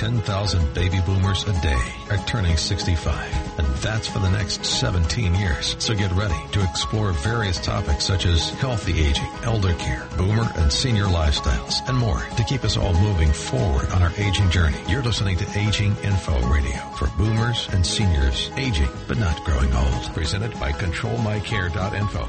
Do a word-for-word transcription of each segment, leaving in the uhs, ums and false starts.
ten thousand baby boomers a day are turning sixty-five, and that's for the next seventeen years. So get ready to explore various topics such as healthy aging, elder care, boomer and senior lifestyles, and more to keep us all moving forward on our aging journey. You're listening to Aging Info Radio for boomers and seniors aging but not growing old. Presented by control my care dot info.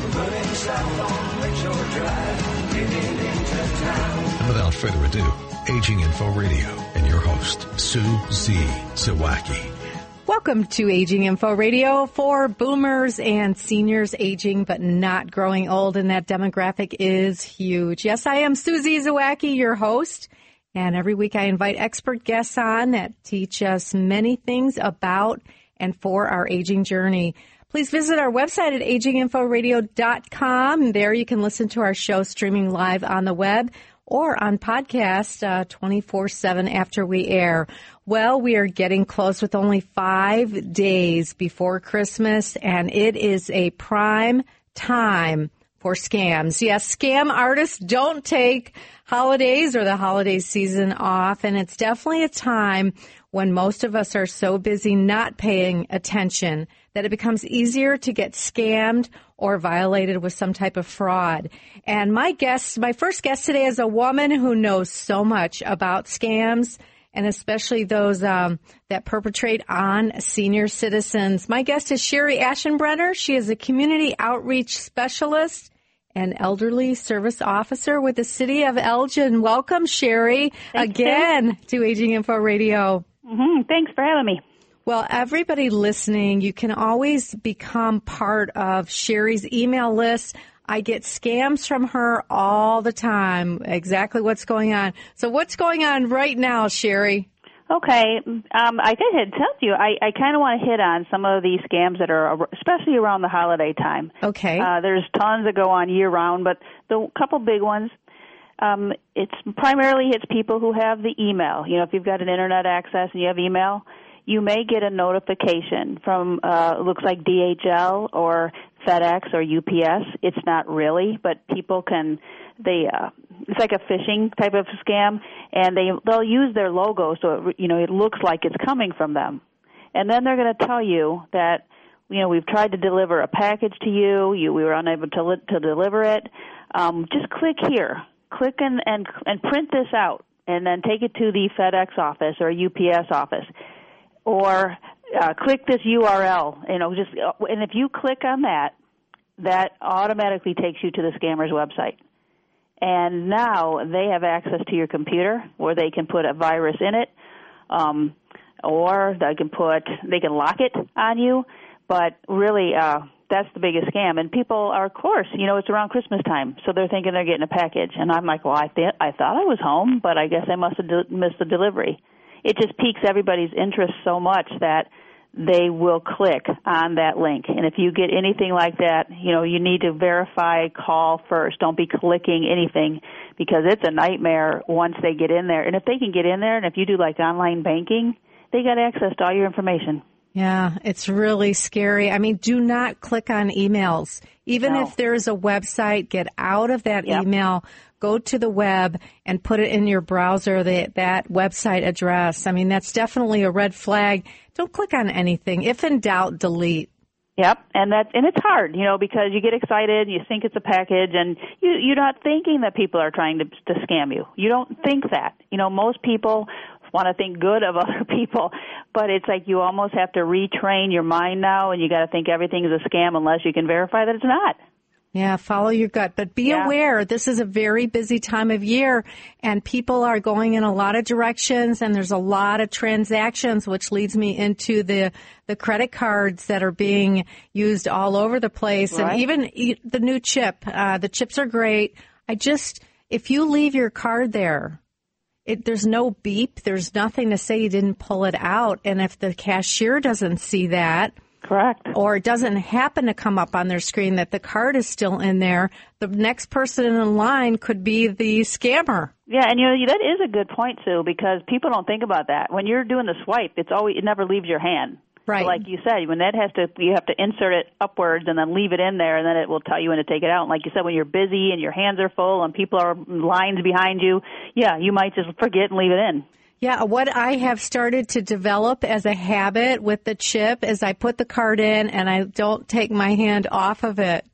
And without further ado, Aging Info Radio and your host, Sue Z. Zawacki. Welcome to Aging Info Radio for boomers and seniors aging but not growing old, and that demographic is huge. Yes, I am Susie Zawacki, your host, and every week I invite expert guests on that teach us many things about and for our aging journey. Please visit our website at aging info radio dot com. There you can listen to our show streaming live on the web or on podcast uh, twenty-four seven after we air. Well, we are getting close with only five days before Christmas, and it is a prime time for scams. Yes, scam artists don't take holidays or the holiday season off, and it's definitely a time when most of us are so busy not paying attention that it becomes easier to get scammed or violated with some type of fraud. And my guest, my first guest today is a woman who knows so much about scams, and especially those um, that perpetrate on senior citizens. My guest is Sherry Aschenbrenner. She is a community outreach specialist and elderly service officer with the city of Elgin. Welcome, Sherry, Thanks, again to Aging Info Radio. Mm-hmm. Thanks for having me. Well, everybody listening, you can always become part of Sherry's email list. I get scams from her all the time, exactly what's going on. So what's going on right now, Sherry? Okay. Um, I think I had told you, I, I kind of want to hit on some of these scams that are, especially around the holiday time. Okay. Uh, there's tons that go on year-round, but the couple big ones, um, it's primarily it's people who have the email. You know, if you've got an Internet access and you have email, you may get a notification from, uh, looks like D H L or FedEx or U P S. It's not really, but people can, they, uh, it's like a phishing type of scam, and they, they'll use their logo so, it, you know, it looks like it's coming from them. And then they're going to tell you that, you know, we've tried to deliver a package to you, you we were unable to, li- to deliver it. Um, just click here. Click and, and, and print this out, and then take it to the FedEx office or U P S office. Or uh, click this U R L, you know, just, and if you click on that, that automatically takes you to the scammer's website. And now they have access to your computer where they can put a virus in it, um, or they can put, they can lock it on you, but really, uh, that's the biggest scam. And people are, of course, you know, it's around Christmas time, so they're thinking they're getting a package. And I'm like, well, I, th- I thought I was home, but I guess I must have de- missed the delivery. It just piques everybody's interest so much that they will click on that link. And if you get anything like that, you know, you need to verify, call first. Don't be clicking anything because it's a nightmare once they get in there. And if they can get in there, and if you do like online banking, they got access to all your information. Yeah, it's really scary. I mean, do not click on emails. Even No. if there's a website, get out of that Yep. email, go to the web and put it in your browser, the, that website address. I mean, that's definitely a red flag. Don't click on anything. If in doubt, delete. Yep, and that and it's hard, you know, because you get excited, you think it's a package, and you, you're not thinking that people are trying to, to scam you. You don't think that. You know, most people want to think good of other people, but it's like you almost have to retrain your mind now, and you got to think everything is a scam unless you can verify that it's not. Yeah, follow your gut. But be Yeah. aware, this is a very busy time of year, and people are going in a lot of directions, and there's a lot of transactions, which leads me into the the credit cards that are being used all over the place. Right. And even e- the new chip. Uh, the chips are great. I just, if you leave your card there, it, there's no beep. There's nothing to say you didn't pull it out. And if the cashier doesn't see that, Correct. or it doesn't happen to come up on their screen that the card is still in there, the next person in line could be the scammer. Yeah, and you know that is a good point, Sue, because people don't think about that. When you're doing the swipe, it's always it never leaves your hand. Right. So like you said, when that has to, you have to insert it upwards and then leave it in there, and then it will tell you when to take it out. And like you said, when you're busy and your hands are full and people are lines behind you, yeah, you might just forget and leave it in. Yeah, what I have started to develop as a habit with the chip is I put the card in and I don't take my hand off of it.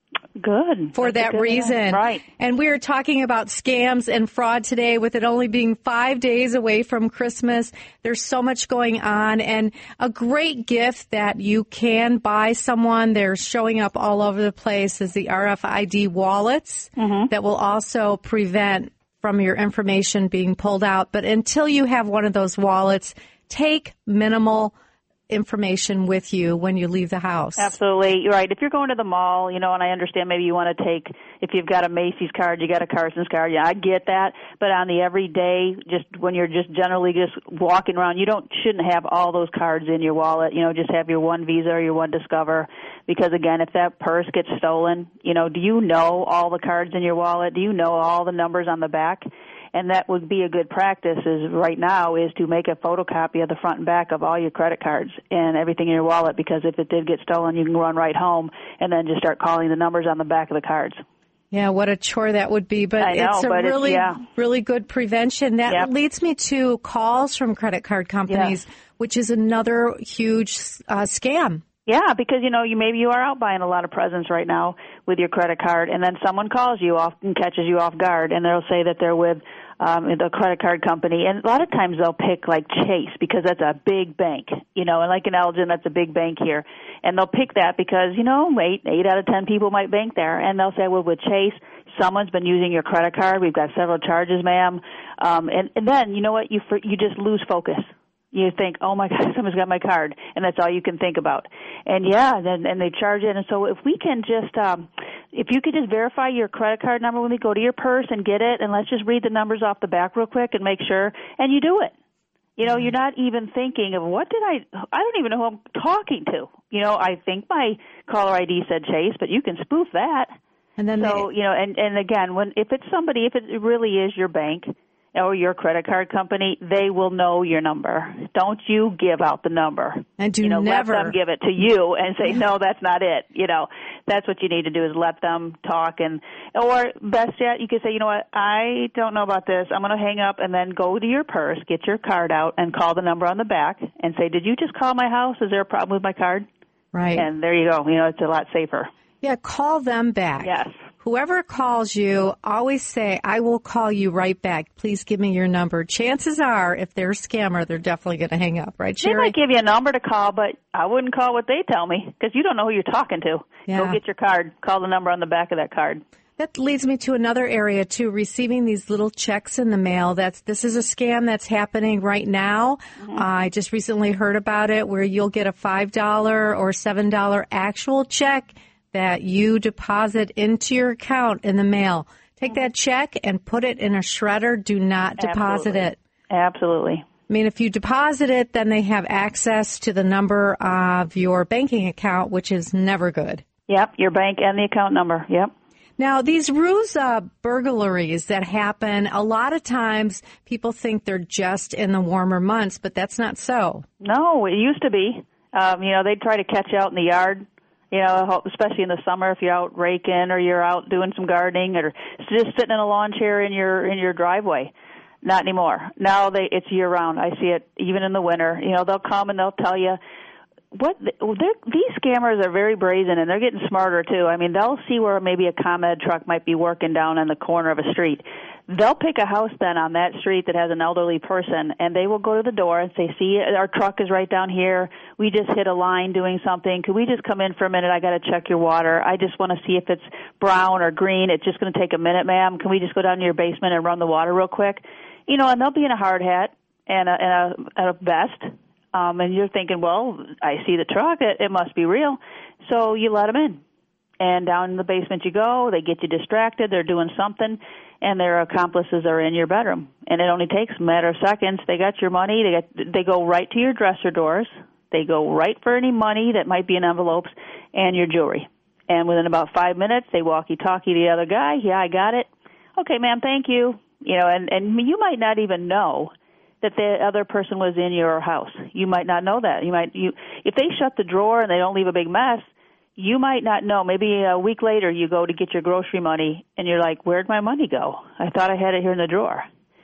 Good. For That's that good reason. idea. Right. And we were talking about scams and fraud today with it only being five days away from Christmas. There's so much going on, and a great gift that you can buy someone. They're showing up all over the place is the R F I D wallets mm-hmm. that will also prevent from your information being pulled out. But until you have one of those wallets, take minimal information with you when you leave the house. Absolutely. You're right. If you're going to the mall, you know, and I understand maybe you want to take, if you've got a Macy's card, you got a Carson's card, yeah, I get that. But on the everyday, just when you're just generally just walking around, you don't, shouldn't have all those cards in your wallet. You know, just have your one Visa or your one Discover. Because again, if that purse gets stolen, you know, do you know all the cards in your wallet? Do you know all the numbers on the back? And that would be a good practice is right now is to make a photocopy of the front and back of all your credit cards and everything in your wallet, because if it did get stolen, you can run right home and then just start calling the numbers on the back of the cards. Yeah, what a chore that would be. But I know, it's a but really, it's, yeah. really good prevention. That Yep. leads me to calls from credit card companies, Yes. which is another huge uh, scam. Yeah, because, you know, you maybe you are out buying a lot of presents right now with your credit card, and then someone calls you off and catches you off guard, and they'll say that they're with um, the credit card company. And a lot of times they'll pick, like, Chase, because that's a big bank, you know, and like in Elgin, that's a big bank here. And they'll pick that because, you know, eight, eight out of ten people might bank there. And they'll say, well, with Chase, someone's been using your credit card. We've got several charges, ma'am. Um, and, and then, you know what, you you just lose focus. You think, oh, my God, someone's got my card, and that's all you can think about. And, yeah, then and they charge it. And so if we can just, um, if you could just verify your credit card number when we go to your purse and get it, and let's just read the numbers off the back real quick and make sure, and you do it. You know, you're not even thinking of what did I, I don't even know who I'm talking to. You know, I think my caller I D said Chase, but you can spoof that. And then so, they, you know, and, and again, when if it's somebody, if it really is your bank, or your credit card company, they will know your number. Don't you give out the number. And do you know, never let them give it to you and say, no, that's not it. You know, that's what you need to do is let them talk. And or best yet, you could say, you know what, I don't know about this. I'm going to hang up and then go to your purse, get your card out, and call the number on the back and say, did you just call my house? Is there a problem with my card? Right. And there you go. You know, it's a lot safer. Yeah, call them back. Yes. Whoever calls you, always say, I will call you right back. Please give me your number. Chances are, if they're a scammer, they're definitely going to hang up, right, Sherry? They might give you a number to call, but I wouldn't call what they tell me because you don't know who you're talking to. Yeah. Go get your card. Call the number on the back of that card. That leads me to another area, too, receiving these little checks in the mail. That's This is a scam that's happening right now. Mm-hmm. Uh, I just recently heard about it where you'll get a five dollars or seven dollars actual check that you deposit into your account in the mail. Take that check and put it in a shredder. Do not deposit Absolutely. it. Absolutely. I mean, if you deposit it, then they have access to the number of your banking account, which is never good. Yep, your bank and the account number. Yep. Now, these ruse uh, burglaries that happen, a lot of times people think they're just in the warmer months, but that's not so. No, it used to be. Um, you know, they'd try to catch you out in the yard. You know, especially in the summer if you're out raking or you're out doing some gardening or just sitting in a lawn chair in your in your driveway. Not anymore. Now they it's year round. I see it even in the winter. You know, they'll come and they'll tell you what these scammers are very brazen, and they're getting smarter too. I mean, they'll see where maybe a ComEd truck might be working down on the corner of a street. They'll pick a house then on that street that has an elderly person, and they will go to the door and say, see, our truck is right down here. We just hit a line doing something. Could we just come in for a minute? I got to check your water. I just want to see if it's brown or green. It's just going to take a minute, ma'am. Can we just go down to your basement and run the water real quick? You know, and they'll be in a hard hat and a, and a, and a vest. Um, and you're thinking, well, I see the truck. It, it must be real. So you let them in. And down in the basement you go. They get you distracted. They're doing something. And their accomplices are in your bedroom. And it only takes a matter of seconds. They got your money. They got, they go right to your dresser doors. They go right for any money that might be in envelopes and your jewelry. And within about five minutes, they walkie-talkie the other guy. Yeah, I got it. Okay, ma'am, thank you. You know, and, and you might not even know that the other person was in your house. You might not know that. You might you if they shut the drawer and they don't leave a big mess, you might not know. Maybe a week later you go to get your grocery money and you're like, where'd my money go? I thought I had it here in the drawer.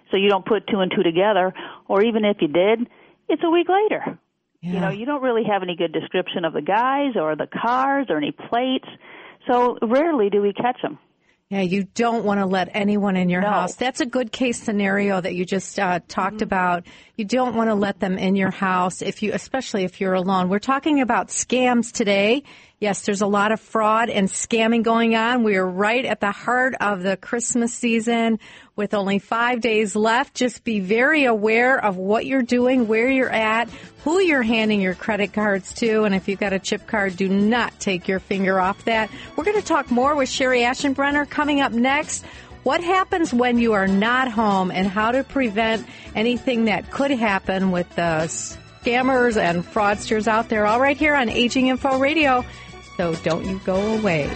so you don't put two and two together, or even if you did, it's a week later. Yeah. You know, you don't really have any good description of the guys or the cars or any plates, so rarely do we catch them. Yeah, you don't want to let anyone in your No. house. That's a good case scenario that you just uh, talked mm-hmm. about. You don't want to let them in your house, if you, especially if you're alone. We're talking about scams today. Yes, there's a lot of fraud and scamming going on. We are right at the heart of the Christmas season with only five days left. Just be very aware of what you're doing, where you're at, who you're handing your credit cards to. And if you've got a chip card, do not take your finger off that. We're going to talk more with Sherry Aschenbrenner coming up next. What happens when you are not home and how to prevent anything that could happen with the scammers and fraudsters out there. All right here on Aging Info Radio. So don't you go away.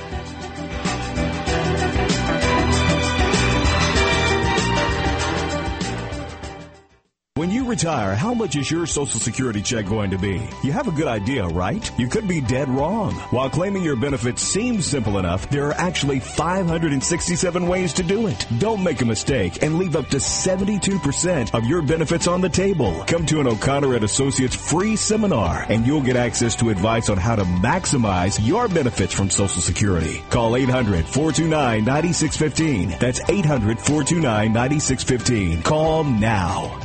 When you retire, how much is your Social Security check going to be? You have a good idea, right? You could be dead wrong. While claiming your benefits seems simple enough, there are actually five hundred sixty-seven ways to do it. Don't make a mistake and leave up to seventy-two percent of your benefits on the table. Come to an O'Connor and Associates free seminar, and you'll get access to advice on how to maximize your benefits from Social Security. Call eight hundred, four two nine, nine six one five. That's eight hundred, four two nine, nine six one five. Call now.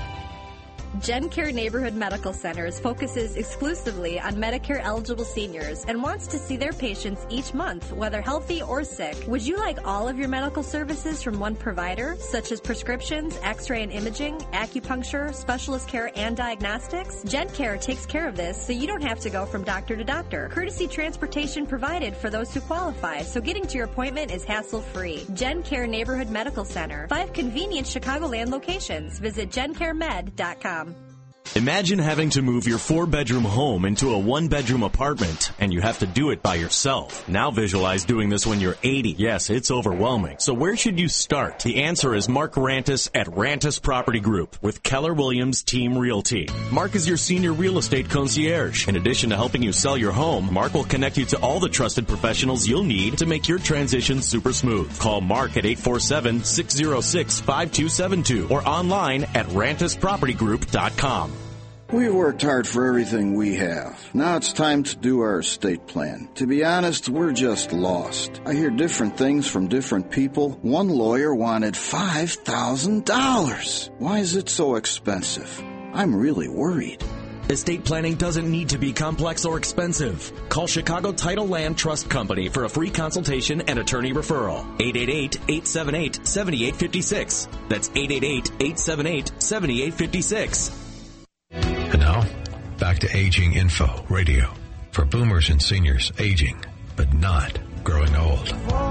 GenCare Neighborhood Medical Centers focuses exclusively on Medicare-eligible seniors and wants to see their patients each month, whether healthy or sick. Would you like all of your medical services from one provider, such as prescriptions, x-ray and imaging, acupuncture, specialist care, and diagnostics? GenCare takes care of this, so you don't have to go from doctor to doctor. Courtesy transportation provided for those who qualify, so getting to your appointment is hassle-free. GenCare Neighborhood Medical Center. Five convenient Chicagoland locations. Visit gen care med dot com. Imagine having to move your four-bedroom home into a one-bedroom apartment, and you have to do it by yourself. Now visualize doing this when you're eighty. Yes, it's overwhelming. So where should you start? The answer is Mark Rantis at Rantis Property Group with Keller Williams Team Realty. Mark is your senior real estate concierge. In addition to helping you sell your home, Mark will connect you to all the trusted professionals you'll need to make your transition super smooth. Call Mark at eight four seven, six zero six, five two seven two or online at rantis property group dot com. We've worked hard for everything we have. Now it's time to do our estate plan. To be honest, we're just lost. I hear different things from different people. One lawyer wanted five thousand dollars. Why is it so expensive? I'm really worried. Estate planning doesn't need to be complex or expensive. Call Chicago Title Land Trust Company for a free consultation and attorney referral. eight eight eight, eight seven eight, seven eight five six. That's eight eight eight, eight seven eight, seven eight five six. And now, back to Aging Info Radio for boomers and seniors aging, but not growing old.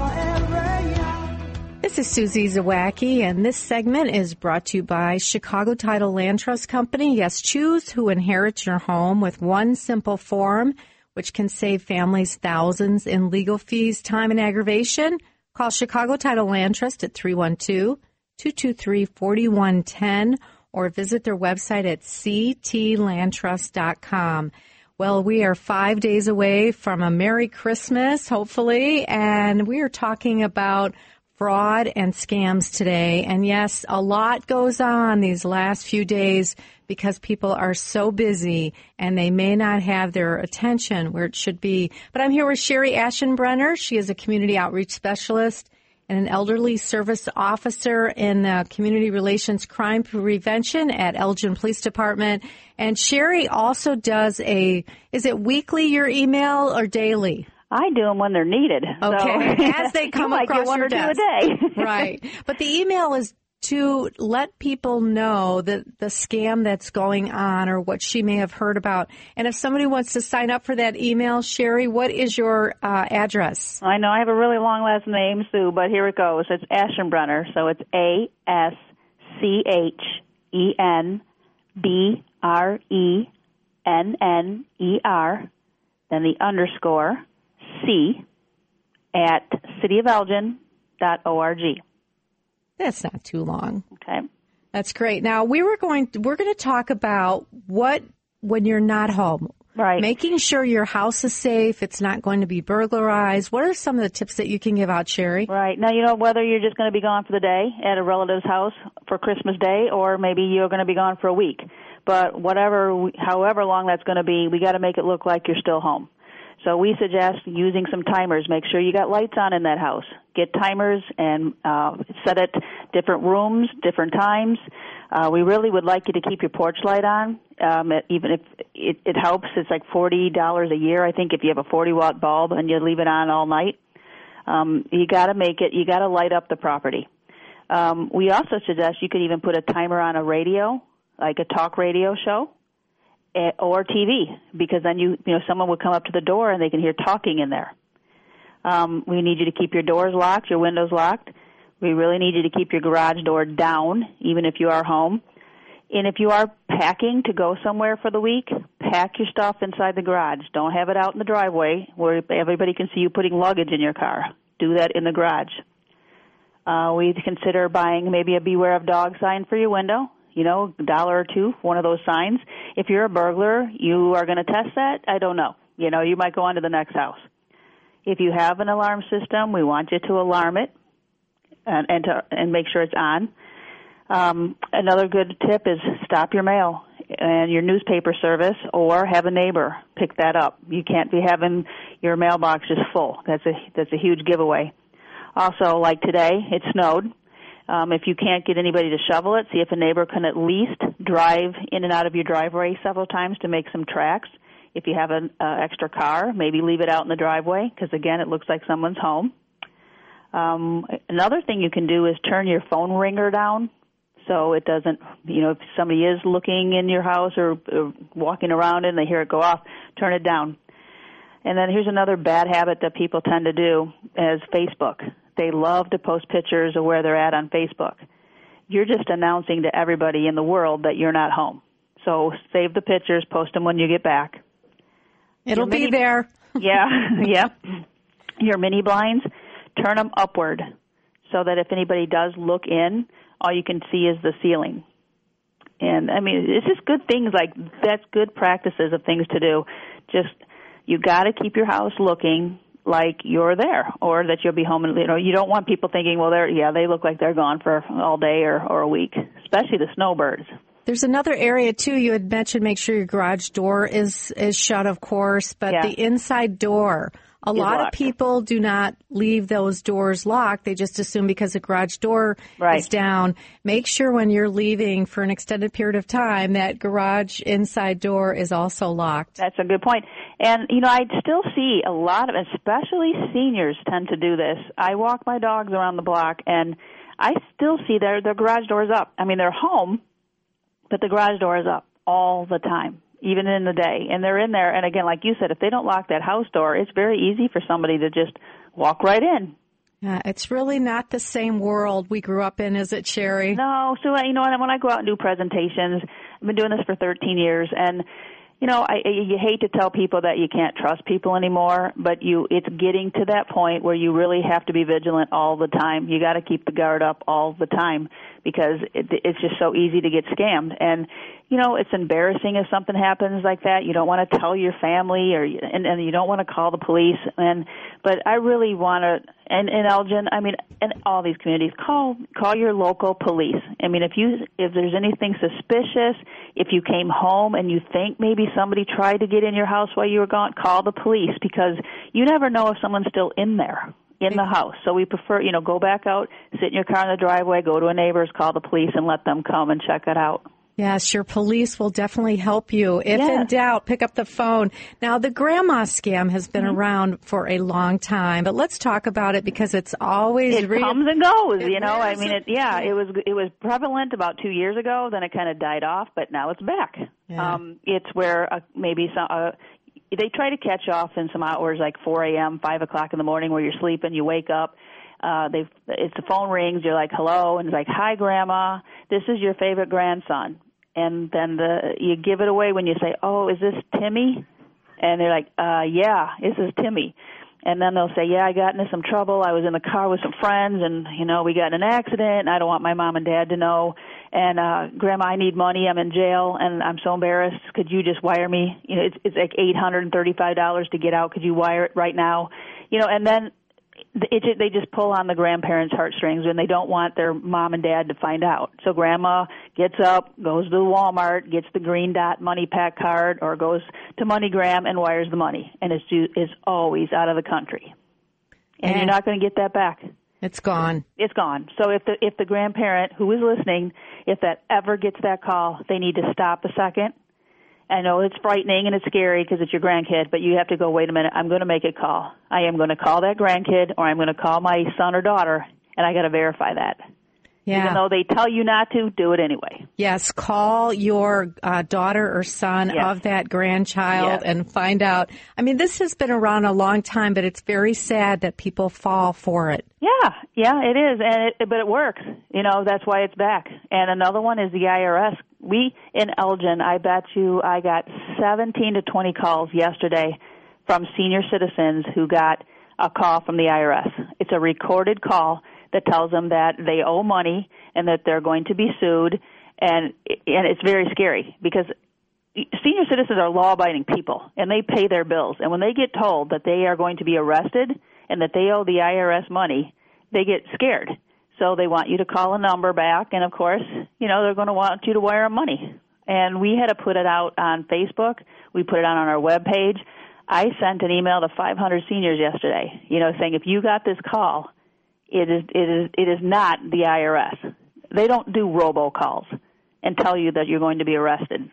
This is Susie Zawacki, and this segment is brought to you by Chicago Title Land Trust Company. Yes, choose who inherits your home with one simple form, which can save families thousands in legal fees, time, and aggravation. Call Chicago Title Land Trust at three one two, two two three, four one one zero or visit their website at c t land trust dot com. Well, we are five days away from a Merry Christmas, hopefully, and we are talking about fraud and scams today. And yes, a lot goes on these last few days because people are so busy and they may not have their attention where it should be. But I'm here with Sherry Aschenbrenner. She is a community outreach specialist and an elderly service officer in the Community Relations Crime Prevention at Elgin Police Department. And Sherry also does a, is it weekly your email or daily? I do them when they're needed. Okay, So as they come you might across get one your or two desk. a day. Right. But the email is to let people know that the scam that's going on or what she may have heard about. And if somebody wants to sign up for that email, Sherry, what is your uh, address? I know I have a really long last name, Sue, but here it goes. It's Aschenbrenner, so it's A S C H E N B R E N N E R, then the underscore C at city of elgin dot org. That's not too long. Okay. That's great. Now we were going to, we're going to talk about what when you're not home. Right. Making sure your house is safe, it's not going to be burglarized. What are some of the tips that you can give out, Sherry? Right. Now, you know, whether you're just going to be gone for the day at a relative's house for Christmas Day, or maybe you're going to be gone for a week. But whatever, however long that's going to be, we got to make it look like you're still home. So we suggest using some timers. Make sure you got lights on in that house. Get timers and uh, set it different rooms, different times. Uh, we really would like you to keep your porch light on, um, it, even if it, it helps. It's like forty dollars a year, I think, if you have a forty watt bulb and you leave it on all night. Um, you got to make it. You got to light up the property. Um, we also suggest you could even put a timer on a radio, like a talk radio show, or T V, because then you you know someone would come up to the door and they can hear talking in there. Um, we need you to keep your doors locked, your windows locked. We really need you to keep your garage door down, even if you are home. And if you are packing to go somewhere for the week, pack your stuff inside the garage. Don't have it out in the driveway where everybody can see you putting luggage in your car. Do that in the garage. Uh, we consider buying maybe a Beware of Dog sign for your window. You know, a dollar or two, one of those signs. If you're a burglar, you are going to test that? I don't know. You know, you might go on to the next house. If you have an alarm system, we want you to alarm it and and, to, and make sure it's on. Um, another good tip is stop your mail and your newspaper service, or have a neighbor pick that up. You can't be having your mailbox just full. That's a that's a huge giveaway. Also, like today, it snowed. Um, if you can't get anybody to shovel it, see if a neighbor can at least drive in and out of your driveway several times to make some tracks. If you have an uh, extra car, maybe leave it out in the driveway because, again, it looks like someone's home. Um, another thing you can do is turn your phone ringer down so it doesn't, you know, if somebody is looking in your house or, or walking around and they hear it go off, turn it down. And then here's another bad habit that people tend to do is Facebook. They love to post pictures of where they're at on Facebook. You're just announcing to everybody in the world that you're not home. So save the pictures, post them when you get back. It'll mini, be there. yeah, yeah. Your mini blinds, turn them upward so that if anybody does look in, all you can see is the ceiling. And, I mean, it's just good things like that's good practices of things to do. Just you got to keep your house looking like you're there, or that you'll be home. And you know, you don't want people thinking, well, they're yeah, they look like they're gone for all day or, or a week, especially the snowbirds. There's another area, too. You had mentioned make sure your garage door is, is shut, of course, but yeah. the inside door. A lot locked. of people do not leave those doors locked. They just assume because the garage door right. is down. Make sure when you're leaving for an extended period of time that garage inside door is also locked. That's a good point. And, you know, I still see a lot of, especially seniors tend to do this. I walk my dogs around the block, and I still see their, their garage doors up. I mean, they're home, but the garage door is up all the time, even in the day. And they're in there, and again, like you said, if they don't lock that house door, it's very easy for somebody to just walk right in. Yeah, it's really not the same world we grew up in, is it, Sherry? No. So, you know, when I go out and do presentations, I've been doing this for thirteen years, and, you know, I, you hate to tell people that you can't trust people anymore, but you it's getting to that point where you really have to be vigilant all the time. You got to keep the guard up all the time because it, it's just so easy to get scammed. And, you know, it's embarrassing if something happens like that. You don't want to tell your family, or and, and you don't want to call the police. And but I really want to, and in Elgin, I mean, in all these communities, call call your local police. I mean, if you if there's anything suspicious, if you came home and you think maybe somebody tried to get in your house while you were gone, call the police, because you never know if someone's still in there. In the house. So we prefer, you know, go back out, sit in your car in the driveway, go to a neighbor's, call the police, and let them come and check it out. Yes, your police will definitely help you. If yes. in doubt, pick up the phone. Now, the grandma scam has been mm-hmm. around for a long time, but let's talk about it because it's always it re- comes and goes. It you know, I mean, it, yeah, it was it was prevalent about two years ago. Then it kind of died off, but now it's back. Yeah. Um, it's where uh, maybe some. Uh, They try to catch off in some hours like four a.m., five o'clock in the morning where you're sleeping, you wake up, uh, they it's the phone rings, you're like, hello, and it's like, hi, Grandma, this is your favorite grandson. And then the you give it away when you say, oh, is this Timmy? And they're like, uh, yeah, this is Timmy. And then they'll say, yeah, I got into some trouble. I was in the car with some friends, and, you know, we got in an accident, and I don't want my mom and dad to know. and uh, Grandma, I need money. I'm in jail, and I'm so embarrassed. Could you just wire me? You know, it's, it's like eight hundred thirty-five dollars to get out. Could you wire it right now? You know, and then it, it, they just pull on the grandparents' heartstrings, and they don't want their mom and dad to find out. So Grandma gets up, goes to Walmart, gets the Green Dot Money Pack card, or goes to MoneyGram and wires the money, and it's is always out of the country. And, and you're not going to get that back. It's gone. It's gone. So if the if the grandparent who is listening, if that ever gets that call, they need to stop a second. I know it's frightening and it's scary because it's your grandkid, but you have to go, wait a minute, I'm going to make a call. I am going to call that grandkid, or I'm going to call my son or daughter, and I got to verify that. Yeah. Even though they tell you not to, do it anyway. Yes, call your uh, daughter or son yes. of that grandchild yes. and find out. I mean, this has been around a long time, but it's very sad that people fall for it. Yeah, yeah, it is, and it, but it works. You know, that's why it's back. And another one is the I R S. We, in Elgin, I bet you I got seventeen to twenty calls yesterday from senior citizens who got a call from the I R S. It's a recorded call that tells them that they owe money and that they're going to be sued, and and it's very scary because senior citizens are law-abiding people, and they pay their bills. And when they get told that they are going to be arrested and that they owe the I R S money, they get scared. So they want you to call a number back, and, of course, you know, they're going to want you to wire them money. And we had to put it out on Facebook. We put it out on our webpage. I sent an email to five hundred seniors yesterday, you know, saying if you got this call, It is it is it is not the I R S. They don't do robocalls and tell you that you're going to be arrested.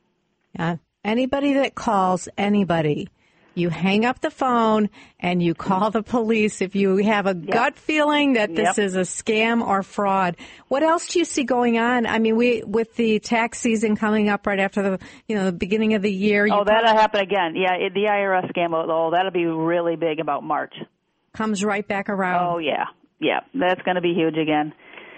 Yeah. Anybody that calls anybody, you hang up the phone and you call the police if you have a yep. gut feeling that this yep. is a scam or fraud. What else do you see going on? I mean, we with the tax season coming up right after the you know the beginning of the year. Oh, that'll probably happen again. Yeah, it, the I R S scam. Oh, that'll be really big about March. Comes right back around. Oh yeah. Yeah, that's going to be huge again.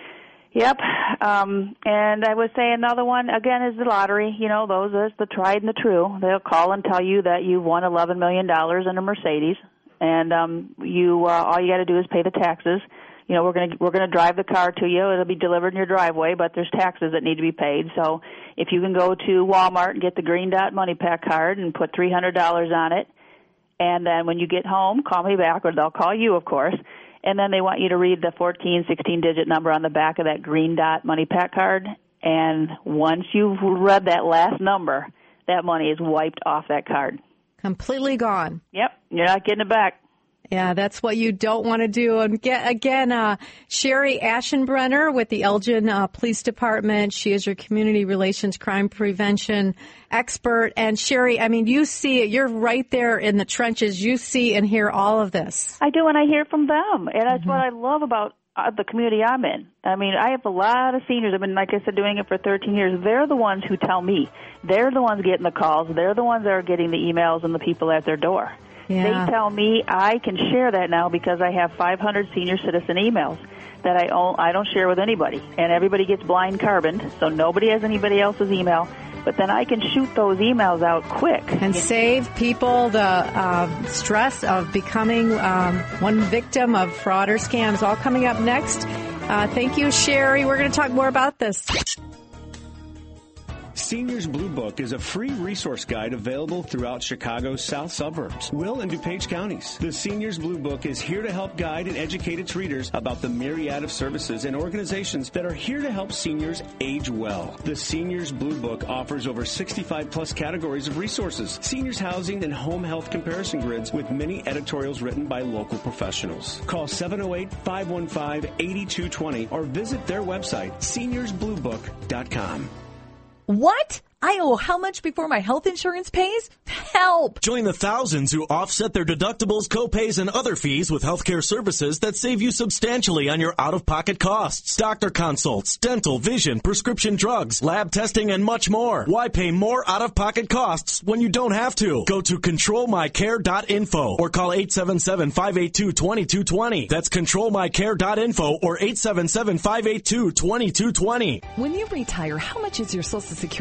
Yep. Um, and I would say another one, again, is the lottery. You know, those are the tried and the true. They'll call and tell you that you won eleven million dollars in a Mercedes, and um, you uh, all you got to do is pay the taxes. You know, we're going to we're going to drive the car to you. It'll be delivered in your driveway, but there's taxes that need to be paid. So if you can go to Walmart and get the Green Dot Money Pack card and put three hundred dollars on it, and then when you get home, call me back, or they'll call you, of course. And then they want you to read the fourteen, sixteen-digit number on the back of that Green Dot Money Pack card. And once you've read that last number, that money is wiped off that card. Completely gone. Yep. You're not getting it back. Yeah, that's what you don't want to do. And get, again, uh, Sherry Aschenbrenner with the Elgin uh, Police Department. She is your community relations crime prevention expert. And Sherry, I mean, you see it. You're right there in the trenches. You see and hear all of this. I do, and I hear from them. And that's mm-hmm. what I love about uh, the community I'm in. I mean, I have a lot of seniors. I've been, like I said, doing it for thirteen years. They're the ones who tell me. They're the ones getting the calls. They're the ones that are getting the emails and the people at their door. Yeah. They tell me I can share that now because I have five hundred senior citizen emails that I own, I don't share with anybody. And everybody gets blind carboned, so nobody has anybody else's email. But then I can shoot those emails out quick. And save people the uh, stress of becoming um, one victim of fraud or scams. All coming up next. Uh, thank you, Sherry. We're going to talk more about this. Seniors Blue Book is a free resource guide available throughout Chicago's south suburbs, Will and DuPage counties. The Seniors Blue Book is here to help guide and educate its readers about the myriad of services and organizations that are here to help seniors age well. The Seniors Blue Book offers over sixty-five plus categories of resources, seniors housing and home health comparison grids with many editorials written by local professionals. Call seven oh eight, five one five, eight two two zero or visit their website, seniors blue book dot com. What? I owe how much before my health insurance pays? Help! Join the thousands who offset their deductibles, copays, and other fees with healthcare services that save you substantially on your out-of-pocket costs. Doctor consults, dental, vision, prescription drugs, lab testing, and much more. Why pay more out-of-pocket costs when you don't have to? Go to control my care dot info or call eight seven seven, five eight two, two two two zero. That's control my care dot info or eight seven seven, five eight two, two two two zero. When you retire, how much is your Social Security check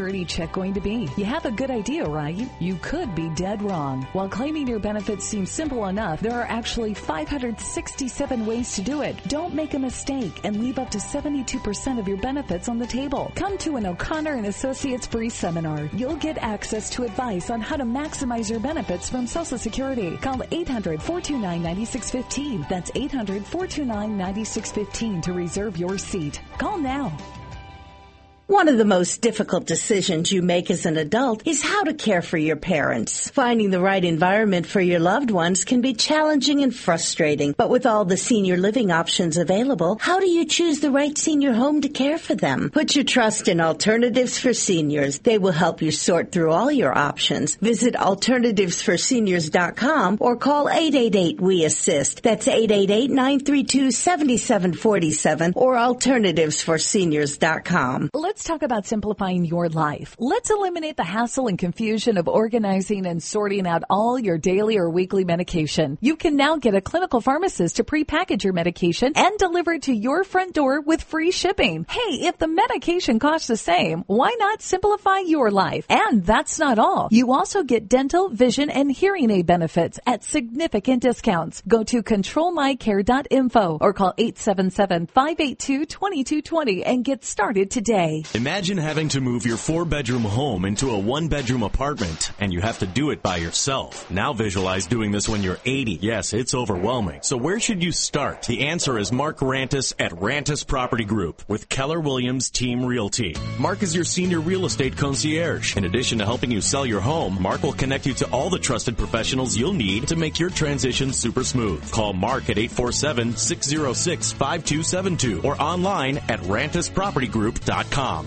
check going to be? You have a good idea, right? You could be dead wrong. While claiming your benefits seems simple enough, there are actually five hundred sixty-seven ways to do it. Don't make a mistake and leave up to seventy-two percent of your benefits on the table. Come to an O'Connor and Associates free seminar. You'll get access to advice on how to maximize your benefits from Social Security. Call eight hundred, four two nine, nine six one five. That's eight hundred, four two nine, nine six one five to reserve your seat. Call now. One of the most difficult decisions you make as an adult is how to care for your parents. Finding the right environment for your loved ones can be challenging and frustrating, but with all the senior living options available, how do you choose the right senior home to care for them? Put your trust in Alternatives for Seniors. They will help you sort through all your options. Visit alternatives for seniors dot com or call eight eight eight, W E, assist. That's eight eight eight, nine three two, seven seven four seven or alternatives for seniors dot com. Let's talk about simplifying your life. Let's eliminate the hassle and confusion of organizing and sorting out all your daily or weekly medication. You can now get a clinical pharmacist to prepackage your medication and deliver it to your front door with free shipping. Hey, if the medication costs the same, why not simplify your life? And that's not all. You also get dental, vision, and hearing aid benefits at significant discounts. Go to control my care dot info or call eight seven seven, five eight two, two two two zero and get started today. Imagine having to move your four-bedroom home into a one-bedroom apartment, and you have to do it by yourself. Now visualize doing this when you're eighty. Yes, it's overwhelming. So where should you start? The answer is Mark Rantis at Rantis Property Group with Keller Williams Team Realty. Mark is your senior real estate concierge. In addition to helping you sell your home, Mark will connect you to all the trusted professionals you'll need to make your transition super smooth. Call Mark at eight four seven, six zero six, five two seven two or online at rantis property group dot com.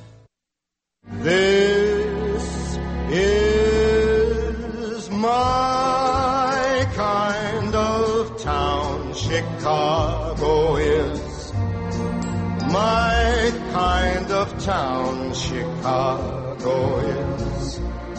This is my kind of town. Chicago is my kind of town. Chicago is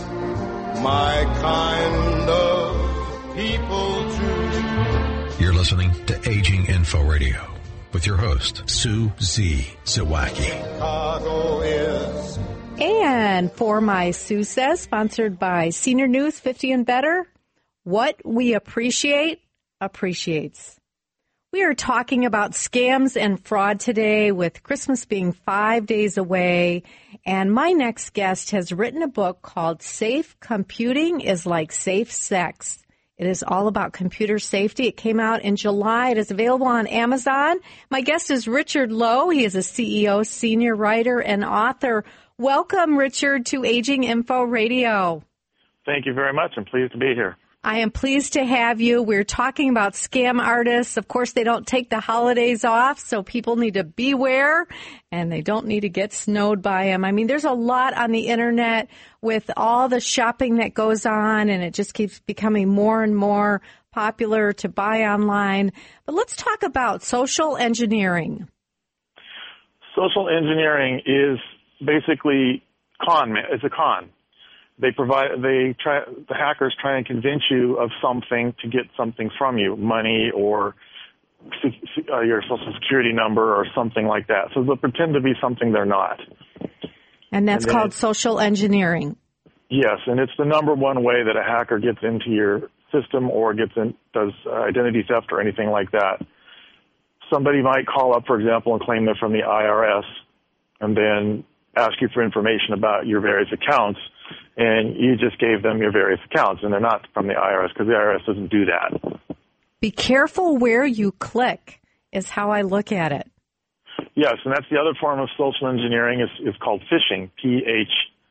my kind of people too. You're listening to Aging Info Radio with your host, Sue Z. Zawacki. Chicago is. And for my Sue Says, sponsored by Senior News fifty and Better, what we appreciate, appreciates. We are talking about scams and fraud today with Christmas being five days away. And my next guest has written a book called Safe Computing is Like Safe Sex. It is all about computer safety. It came out in July. It is available on Amazon. My guest is Richard Lowe. He is a C E O, senior writer, and author. Welcome, Richard, to Aging Info Radio. Thank you very much. I'm pleased to be here. I am pleased to have you. We're talking about scam artists. Of course, they don't take the holidays off, so people need to beware, and they don't need to get snowed by them. I mean, there's a lot on the Internet with all the shopping that goes on, and it just keeps becoming more and more popular to buy online. But let's talk about social engineering. Social engineering is basically con. It's a con. They provide. They try. The hackers try and convince you of something to get something from you, money or uh, your social security number or something like that. So they'll pretend to be something they're not. And that's and called social engineering. Yes, and it's the number one way that a hacker gets into your system or gets in, does uh, identity theft or anything like that. Somebody might call up, for example, and claim they're from the I R S, and then ask you for information about your various accounts, and you just gave them your various accounts, and they're not from the I R S because the I R S doesn't do that. Be careful where you click is how I look at it. Yes, and that's the other form of social engineering is, is called phishing, P H,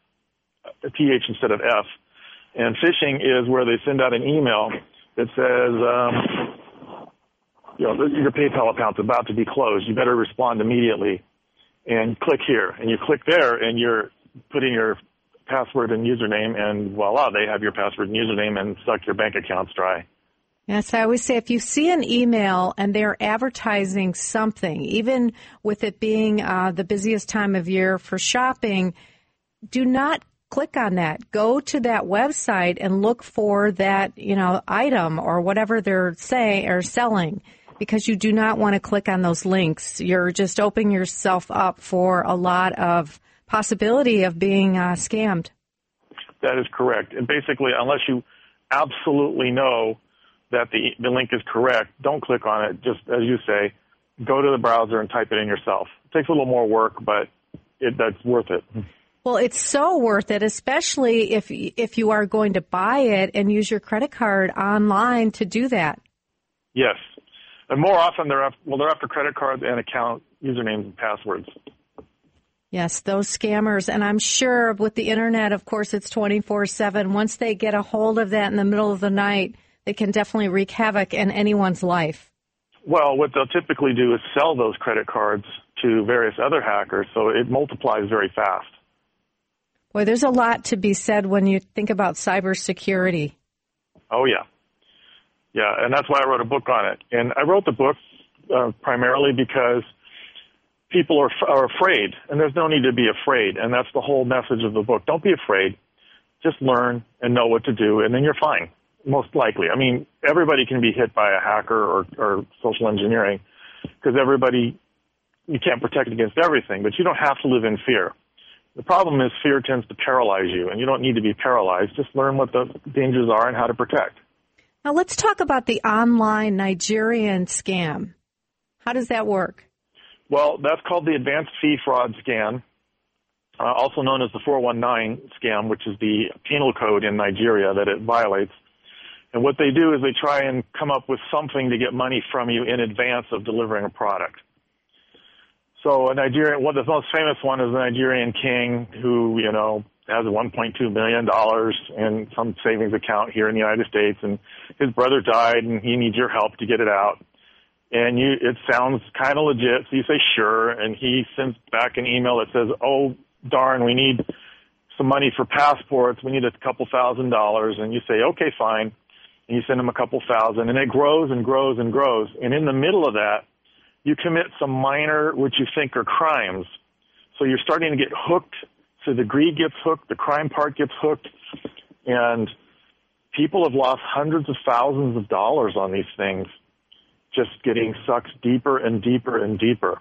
P H instead of F. And phishing is where they send out an email that says, um, you know, your PayPal account's about to be closed. You better respond immediately and click here. And you click there, and you're putting your password and username, and voila, they have your password and username and suck your bank accounts dry. Yes, I always say if you see an email and they're advertising something, even with it being uh, the busiest time of year for shopping, do not click on that. Go to that website and look for that, you know, item or whatever they're saying or selling, because you do not want to click on those links. You're just opening yourself up for a lot of possibility of being uh, scammed. That is correct. And basically, unless you absolutely know that the the link is correct, don't click on it. Just as you say, go to the browser and type it in yourself. It takes a little more work, but it, that's worth it. Well, it's so worth it, especially if if you are going to buy it and use your credit card online to do that. Yes. And more often, they're after, well, they're after credit cards and account usernames and passwords. Yes, those scammers. And I'm sure with the Internet, of course, it's twenty-four seven. Once they get a hold of that in the middle of the night, they can definitely wreak havoc in anyone's life. Well, what they'll typically do is sell those credit cards to various other hackers, so it multiplies very fast. Boy, there's a lot to be said when you think about cybersecurity. Oh, yeah. Yeah, and that's why I wrote a book on it. And I wrote the book uh, primarily because people are, are afraid, and there's no need to be afraid, and that's the whole message of the book. Don't be afraid. Just learn and know what to do, and then you're fine, most likely. I mean, everybody can be hit by a hacker or, or social engineering because everybody, you can't protect against everything, but you don't have to live in fear. The problem is fear tends to paralyze you, and you don't need to be paralyzed. Just learn what the dangers are and how to protect. Now, let's talk about the online Nigerian scam. How does that work? Well, that's called the advanced fee fraud scam, uh, also known as the four one nine scam, which is the penal code in Nigeria that it violates. And what they do is they try and come up with something to get money from you in advance of delivering a product. So a Nigerian, one of the most famous one is the Nigerian king who, you know, has one point two million dollars in some savings account here in the United States, and his brother died, and he needs your help to get it out. And you, it sounds kind of legit, so you say sure, and he sends back an email that says, oh, darn, we need some money for passports. We need a couple thousand dollars. And you say, okay, fine. And you send him a couple thousand, and it grows and grows and grows. And in the middle of that, you commit some minor, what you think are crimes. So you're starting to get hooked. So the greed gets hooked, the crime part gets hooked, and people have lost hundreds of thousands of dollars on these things, just getting sucked deeper and deeper and deeper.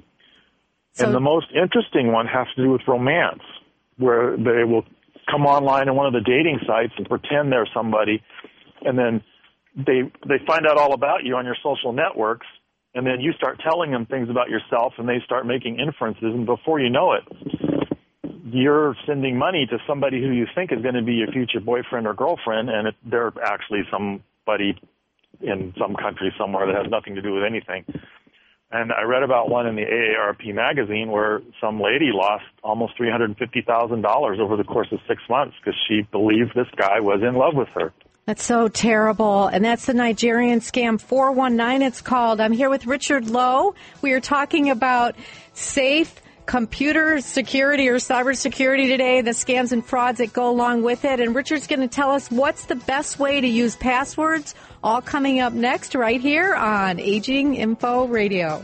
So, and the most interesting one has to do with romance, where they will come online on one of the dating sites and pretend they're somebody, and then they they find out all about you on your social networks, and then you start telling them things about yourself, and they start making inferences, and before you know it, you're sending money to somebody who you think is going to be your future boyfriend or girlfriend, and it, they're actually somebody in some country somewhere that has nothing to do with anything. And I read about one in the A A R P magazine where some lady lost almost three hundred fifty thousand dollars over the course of six months because she believed this guy was in love with her. That's so terrible. And that's the Nigerian scam four one nine, it's called. I'm here with Richard Lowe. We are talking about safe computer security or cybersecurity today, the scams and frauds that go along with it. And Richard's going to tell us what's the best way to use passwords, all coming up next right here on Aging Info Radio.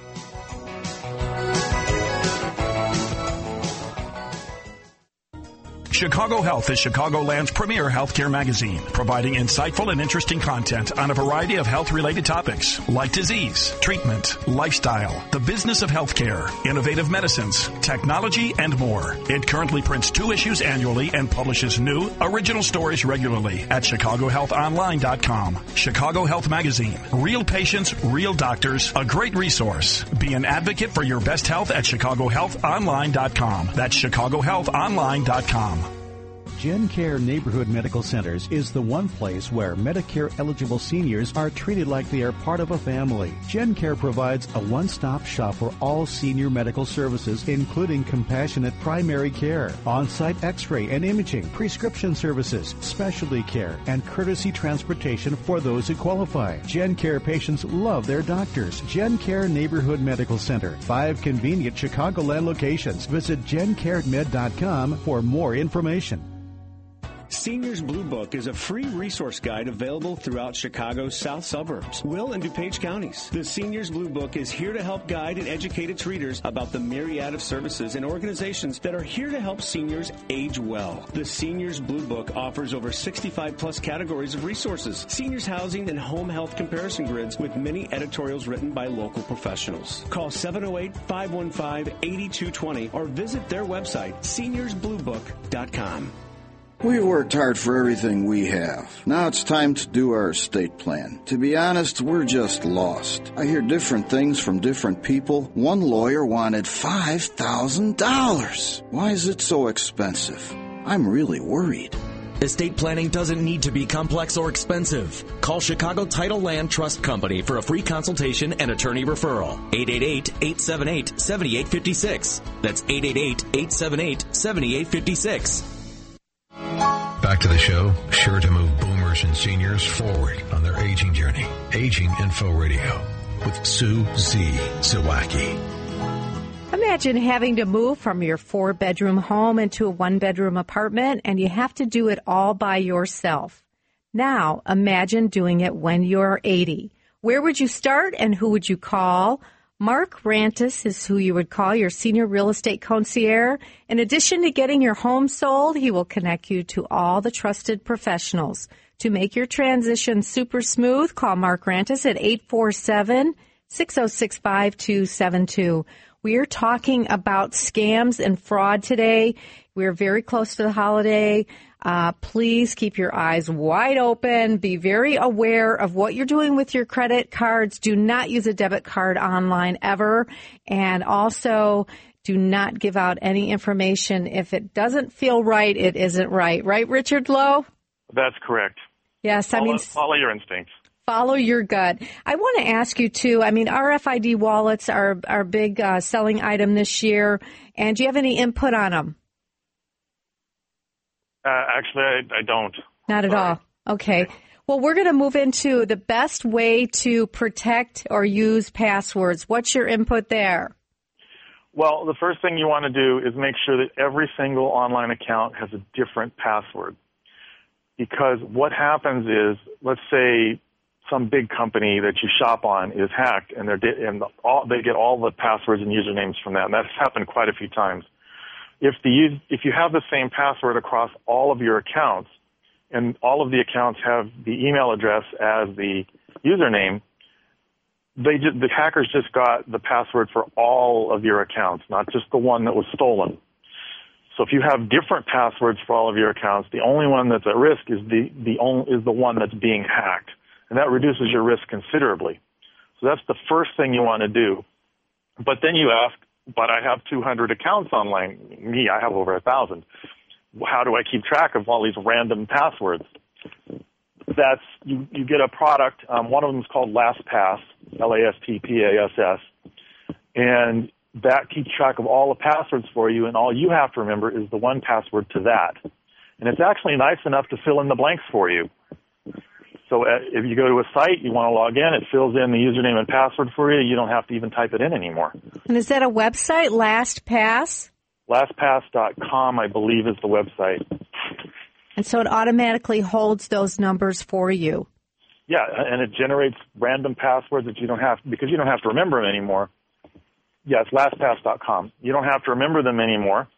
Chicago Health is Chicagoland's premier healthcare magazine, providing insightful and interesting content on a variety of health-related topics like disease, treatment, lifestyle, the business of healthcare, innovative medicines, technology, and more. It currently prints two issues annually and publishes new, original stories regularly at chicago health online dot com. Chicago Health Magazine. Real patients, real doctors, a great resource. Be an advocate for your best health at chicago health online dot com. That's chicago health online dot com. GenCare Neighborhood Medical Centers is the one place where Medicare-eligible seniors are treated like they are part of a family. GenCare provides a one-stop shop for all senior medical services, including compassionate primary care, on-site x-ray and imaging, prescription services, specialty care, and courtesy transportation for those who qualify. GenCare patients love their doctors. GenCare Neighborhood Medical Center. Five convenient Chicagoland locations. Visit gen care med dot com for more information. Seniors Blue Book is a free resource guide available throughout Chicago's south suburbs, Will and DuPage counties. The Seniors Blue Book is here to help guide and educate its readers about the myriad of services and organizations that are here to help seniors age well. The Seniors Blue Book offers over sixty-five plus categories of resources, seniors housing and home health comparison grids with many editorials written by local professionals. Call seven oh eight, five one five, eight two two zero or visit their website, seniors blue book dot com. We've worked hard for everything we have. Now it's time to do our estate plan. To be honest, we're just lost. I hear different things from different people. One lawyer wanted five thousand dollars. Why is it so expensive? I'm really worried. Estate planning doesn't need to be complex or expensive. Call Chicago Title Land Trust Company for a free consultation and attorney referral. eight eight eight, eight seven eight, seven eight five six. That's eight eight eight, eight seven eight, seven eight five six. Back to the show, sure to move boomers and seniors forward on their aging journey. Aging Info Radio with Sue Z. Zawacki. Imagine having to move from your four-bedroom home into a one-bedroom apartment, and you have to do it all by yourself. Now, imagine doing it when you're eighty. Where would you start, and who would you call? Mark Rantis is who you would call your senior real estate concierge. In addition to getting your home sold, he will connect you to all the trusted professionals. To make your transition super smooth, call Mark Rantis at eight four seven, six oh six, five two seven two. We are talking about scams and fraud today. We're very close to the holiday. Uh, please keep your eyes wide open. Be very aware of what you're doing with your credit cards. Do not use a debit card online ever. And also, do not give out any information. If it doesn't feel right, it isn't right. Right, Richard Lowe? That's correct. Yes, I follow, mean... Follow your instincts. Follow your gut. I want to ask you, too, I mean, R F I D wallets are our big uh, selling item this year. And do you have any input on them? Uh, actually, I, I don't. Not at Sorry. all. Okay. Well, we're going to move into the best way to protect or use passwords. What's your input there? Well, the first thing you want to do is make sure that every single online account has a different password. Because what happens is, let's say some big company that you shop on is hacked, and they're and all, they get all the passwords and usernames from that. And that's happened quite a few times. If the if you have the same password across all of your accounts, and all of the accounts have the email address as the username, they just, the hackers just got the password for all of your accounts, not just the one that was stolen. So if you have different passwords for all of your accounts, the only one that's at risk is the the only, is the one that's being hacked, and that reduces your risk considerably. So that's the first thing you want to do. But then you ask, but I have two hundred accounts online. Me, I have over a thousand. How do I keep track of all these random passwords? That's you, you get a product. Um, one of them is called LastPass, L A S T P A S S, and that keeps track of all the passwords for you, and all you have to remember is the one password to that. And it's actually nice enough to fill in the blanks for you. So uh, if you go to a site, you want to log in, it fills in the username and password for you. You don't have to even type it in anymore. And is that a website, LastPass? LastPass dot com, I believe, is the website. And so it automatically holds those numbers for you. Yeah, and it generates random passwords that you don't have, because you don't have to remember them anymore. Yeah, it's LastPass dot com. You don't have to remember them anymore.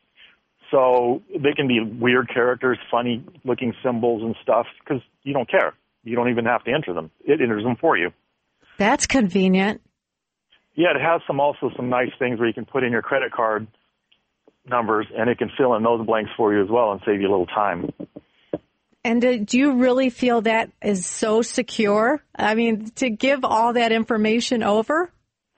So they can be weird characters, funny-looking symbols and stuff, because you don't care. You don't even have to enter them. It enters them for you. That's convenient. Yeah, it has some also some nice things where you can put in your credit card numbers, and it can fill in those blanks for you as well and save you a little time. And uh, do you really feel that is so secure? I mean, to give all that information over?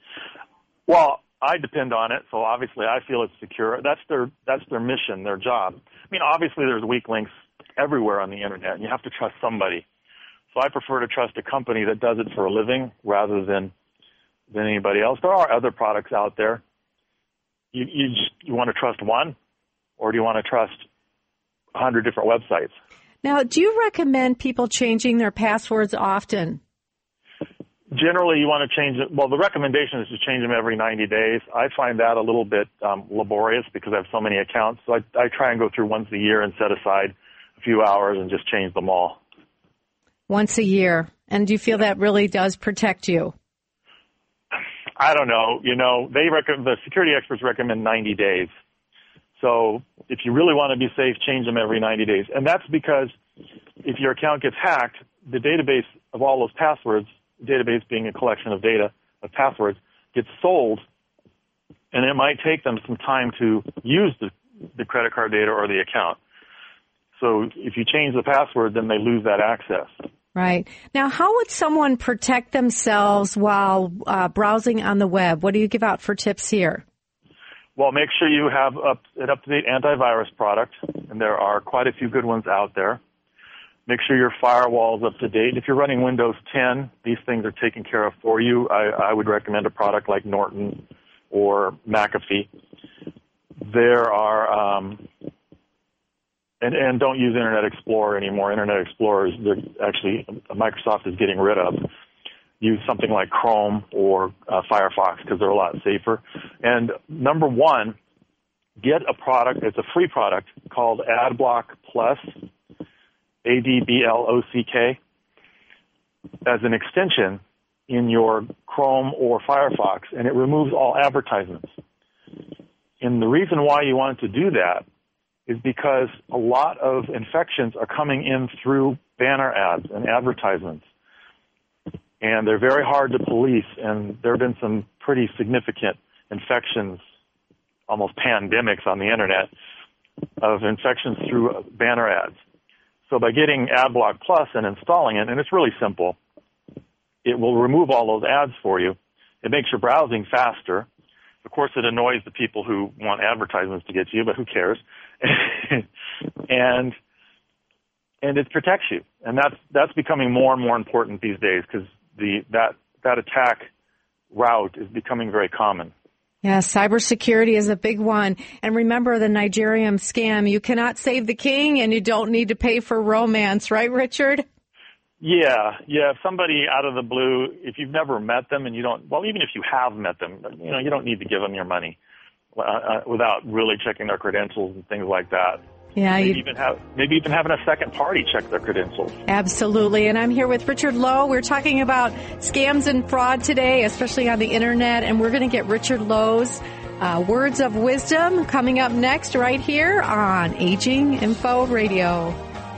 Well, I depend on it, so obviously I feel it's secure. That's their that's their mission, their job. I mean, obviously there's weak links everywhere on the internet, and you have to trust somebody. So I prefer to trust a company that does it for a living rather than than anybody else. There are other products out there. You you just, you want to trust one, or do you want to trust a hundred different websites? Now, do you recommend people changing their passwords often? Generally, you want to change it. Well, the recommendation is to change them every ninety days. I find that a little bit um, laborious because I have so many accounts. So I, I try and go through once a year and set aside few hours and just change them all. Once a year. And do you feel that really does protect you? I don't know. You know, they recommend, the security experts recommend ninety days. So if you really want to be safe, change them every ninety days. And that's because if your account gets hacked, the database of all those passwords, database being a collection of data of passwords, gets sold, and it might take them some time to use the, the credit card data or the account. So if you change the password, then they lose that access. Right. Now, how would someone protect themselves while uh, browsing on the web? What do you give out for tips here? Well, make sure you have up, an up-to-date antivirus product, and there are quite a few good ones out there. Make sure your firewall is up to date. If you're running Windows ten, these things are taken care of for you. I, I would recommend a product like Norton or McAfee. There are, um, and, and don't use Internet Explorer anymore. Internet Explorer is actually Microsoft is getting rid of. Use something like Chrome or uh, Firefox because they're a lot safer. And number one, get a product. It's a free product called AdBlock Plus, A D B L O C K, as an extension in your Chrome or Firefox, and it removes all advertisements. And the reason why you want to do that is because a lot of infections are coming in through banner ads and advertisements. And they're very hard to police, and there have been some pretty significant infections, almost pandemics on the Internet, of infections through banner ads. So by getting AdBlock Plus and installing it, and it's really simple, it will remove all those ads for you. It makes your browsing faster. Of course, it annoys the people who want advertisements to get to you, but who cares? and and it protects you. And that's that's becoming more and more important these days because the that that attack route is becoming very common. Yeah, cybersecurity is a big one. And remember the Nigerian scam. You cannot save the king and you don't need to pay for romance, right, Richard? Yeah, yeah. If somebody out of the blue, if you've never met them and you don't, well, even if you have met them, you know, you don't need to give them your money uh, without really checking their credentials and things like that. Yeah, maybe you, even have maybe even having a second party check their credentials. Absolutely. And I'm here with Richard Lowe. We're talking about scams and fraud today, especially on the Internet. And we're going to get Richard Lowe's uh, words of wisdom coming up next right here on Aging Info Radio.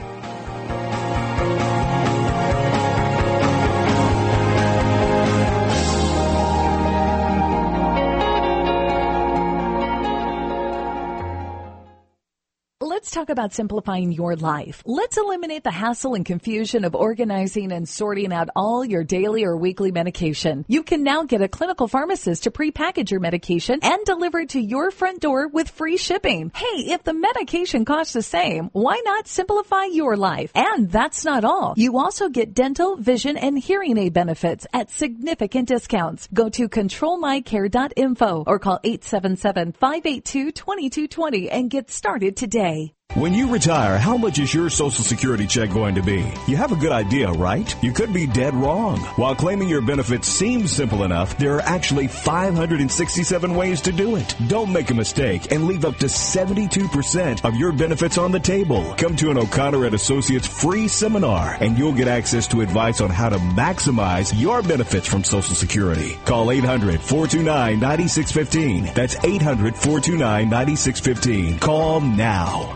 Let's talk about simplifying your life. Let's eliminate the hassle and confusion of organizing and sorting out all your daily or weekly medication. You can now get a clinical pharmacist to prepackage your medication and deliver it to your front door with free shipping. Hey, if the medication costs the same, why not simplify your life? And that's not all. You also get dental, vision, and hearing aid benefits at significant discounts. Go to control my care dot info or call eight seven seven, five eight two, two two two zero and get started today. When you retire, how much is your Social Security check going to be? You have a good idea, right? You could be dead wrong. While claiming your benefits seems simple enough, there are actually five hundred sixty-seven ways to do it. Don't make a mistake and leave up to seventy-two percent of your benefits on the table. Come to an O'Connor and Associates free seminar, and you'll get access to advice on how to maximize your benefits from Social Security. Call eight hundred, four two nine, nine six one five. That's eight hundred, four two nine, nine six one five. Call now.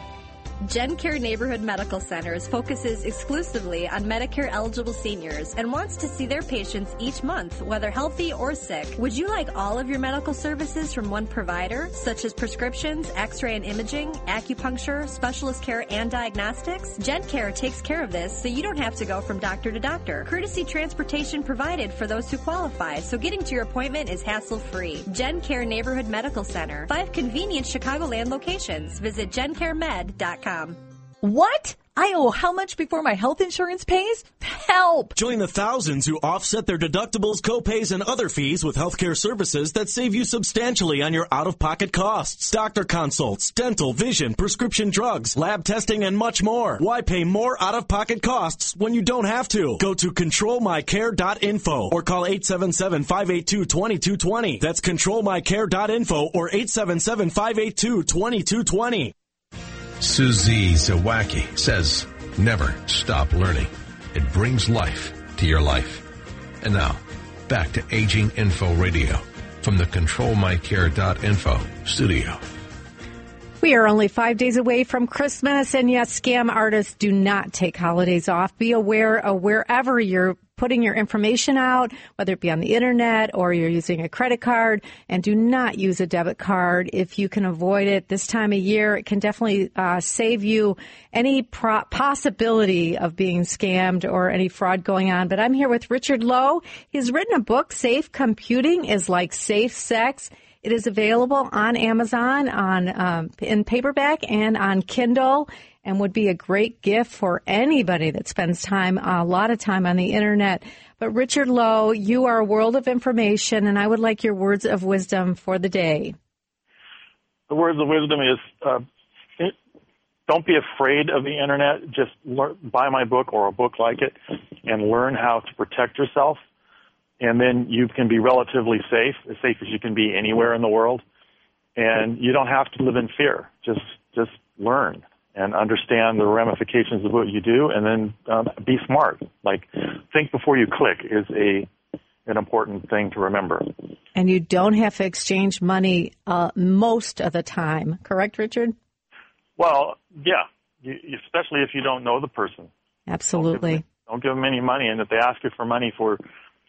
GenCare Neighborhood Medical Centers focuses exclusively on Medicare-eligible seniors and wants to see their patients each month, whether healthy or sick. Would you like all of your medical services from one provider, such as prescriptions, x-ray and imaging, acupuncture, specialist care, and diagnostics? GenCare takes care of this so you don't have to go from doctor to doctor. Courtesy transportation provided for those who qualify, so getting to your appointment is hassle-free. GenCare Neighborhood Medical Center. Five convenient Chicagoland locations. Visit gen care med dot com. What? I owe how much before my health insurance pays? Help! Join the thousands who offset their deductibles, copays, and other fees with healthcare services that save you substantially on your out-of-pocket costs. Doctor consults, dental, vision, prescription drugs, lab testing, and much more. Why pay more out-of-pocket costs when you don't have to? Go to control my care dot info or call eight seven seven, five eight two, two two two zero. That's control my care dot info or eight seven seven, five eight two, two two two zero. Susie Zawacki says, never stop learning. It brings life to your life. And now, back to Aging Info Radio from the Control My Care dot info studio. We are only five days away from Christmas, and yes, scam artists do not take holidays off. Be aware of wherever you're putting your information out, whether it be on the internet or you're using a credit card, and do not use a debit card if you can avoid it this time of year. It can definitely uh, save you any pro- possibility of being scammed or any fraud going on. But I'm here with Richard Lowe. He's written a book, Safe Computing is Like Safe Sex. It is available on Amazon, on um, in paperback and on Kindle, and would be a great gift for anybody that spends time, a lot of time on the internet. But Richard Lowe, you are a world of information, and I would like your words of wisdom for the day. The words of wisdom is, uh, it, don't be afraid of the internet. Just learn, buy my book or a book like it and learn how to protect yourself. And then you can be relatively safe, as safe as you can be anywhere in the world. And you don't have to live in fear. Just just learn and understand the ramifications of what you do, and then um, be smart. Like, think before you click is a an important thing to remember. And you don't have to exchange money uh, most of the time. Correct, Richard? Well, yeah, you, especially if you don't know the person. Absolutely. Don't give, them, don't give them any money, and if they ask you for money for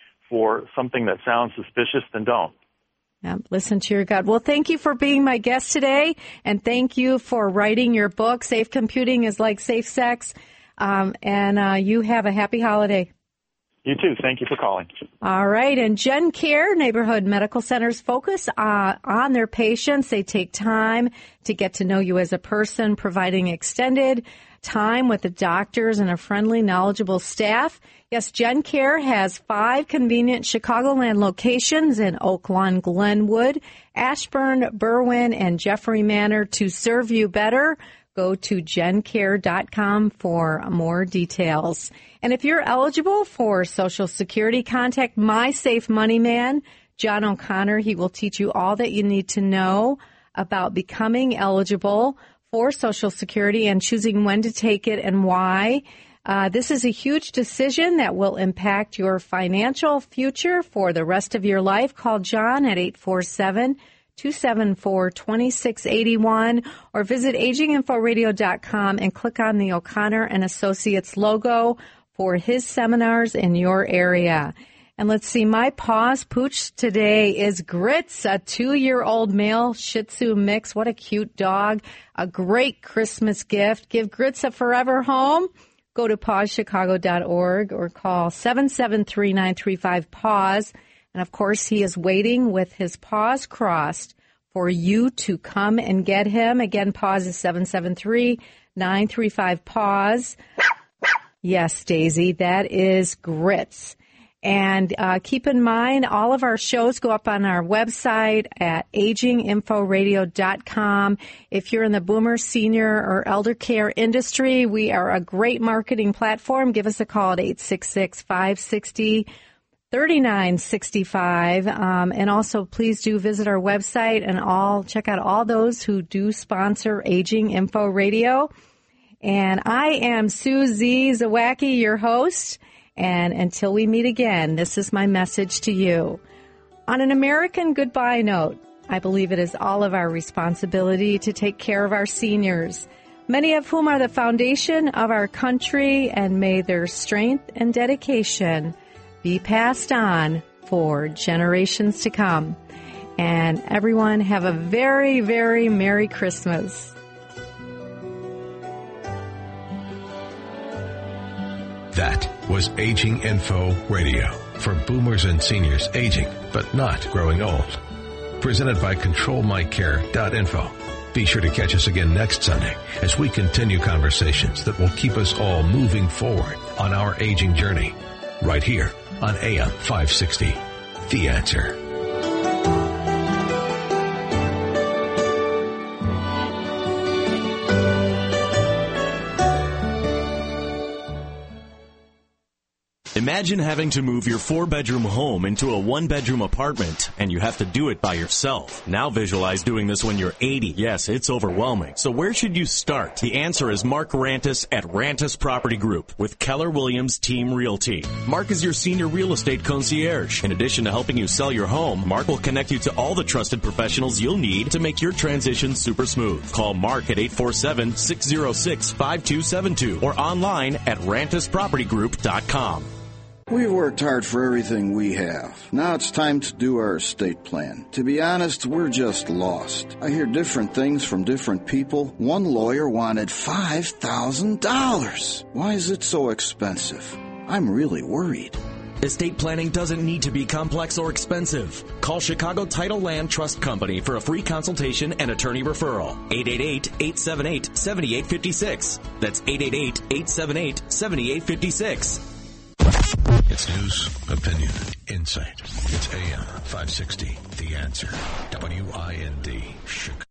for something that sounds suspicious, then don't. Yeah, listen to your gut. Well, thank you for being my guest today, and thank you for writing your book, Safe Computing is Like Safe Sex, um, and uh, you have a happy holiday. You too. Thank you for calling. All right, and GenCare Neighborhood Medical Centers focus uh, on their patients. They take time to get to know you as a person, providing extended time with the doctors and a friendly, knowledgeable staff. Yes, GenCare has five convenient Chicagoland locations in Oak Lawn, Glenwood, Ashburn, Berwyn, and Jeffrey Manor. To serve you better, go to gen care dot com for more details. And if you're eligible for Social Security, contact My Safe Money Man, John O'Connor. He will teach you all that you need to know about becoming eligible for Social Security and choosing when to take it and why. Uh, this is a huge decision that will impact your financial future for the rest of your life. Call John at eight four seven, two seven four, two six eight one or visit aging info radio dot com and click on the O'Connor and Associates logo for his seminars in your area. And let's see, my paw's pooch today is Grits, a two-year-old male Shih Tzu mix. What a cute dog. A great Christmas gift. Give Grits a forever home. Go to paws chicago dot org or call seven seven three, nine three five, paws. And, of course, he is waiting with his paws crossed for you to come and get him. Again, paws is seven seven three, nine three five, paws. Yes, Daisy, that is Grits. And uh, keep in mind, all of our shows go up on our website at aging info radio dot com. If you're in the boomer, senior, or elder care industry, we are a great marketing platform. Give us a call at eight six six, five six zero, three nine six five. Um, and also, please do visit our website and all check out all those who do sponsor Aging Info Radio. And I am Susie Zawacki, your host. And until we meet again, this is my message to you. On an American goodbye note, I believe it is all of our responsibility to take care of our seniors, many of whom are the foundation of our country, and may their strength and dedication be passed on for generations to come. And everyone have a very, very Merry Christmas. That was Aging Info Radio for boomers and seniors aging but not growing old. Presented by control my care dot info. Be sure to catch us again next Sunday as we continue conversations that will keep us all moving forward on our aging journey. Right here on A M five sixty. The Answer. Imagine having to move your four-bedroom home into a one-bedroom apartment, and you have to do it by yourself. Now visualize doing this when you're eighty. Yes, it's overwhelming. So where should you start? The answer is Mark Rantis at Rantis Property Group with Keller Williams Team Realty. Mark is your senior real estate concierge. In addition to helping you sell your home, Mark will connect you to all the trusted professionals you'll need to make your transition super smooth. Call Mark at eight four seven, six zero six, five two seven two or online at rantis property group dot com. We've worked hard for everything we have. Now it's time to do our estate plan. To be honest, we're just lost. I hear different things from different people. One lawyer wanted five thousand dollars. Why is it so expensive? I'm really worried. Estate planning doesn't need to be complex or expensive. Call Chicago Title Land Trust Company for a free consultation and attorney referral. eight eight eight, eight seven eight, seven eight five six. That's eight eight eight, eight seven eight, seven eight five six. It's news, opinion, insight. It's A M five sixty, The Answer. W I N D, Chicago.